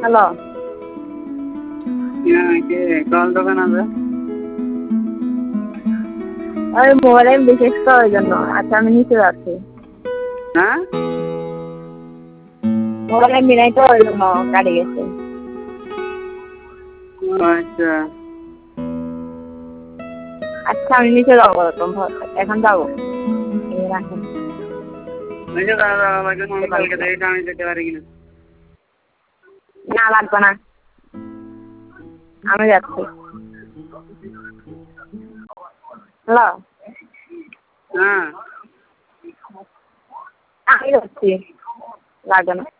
Hello কে call দোকান আছে? ওই মোবাইলে বিশেষ করার জন্য। আচ্ছা আমি নিচে যাচ্ছি। হ্যাঁ মোবাইলে মিলাই তো ওই জন্য গাড়ি গেছে। আচ্ছা আচ্ছা আমি নিচে যাবো, এখন যাবো। রাখেন। কালকে দেখে আমি যেতে পারি কিনা। না লাগবে না, আমি যাচ্ছি। হ্যালো হ্যাঁ আমি যাচ্ছি, লাগবে না।